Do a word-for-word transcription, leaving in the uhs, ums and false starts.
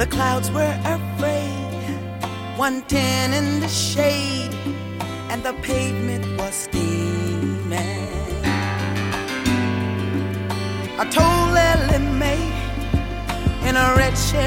The clouds were afraid, one ten in the shade, and the pavement was steaming. I told Ellie Mae in a red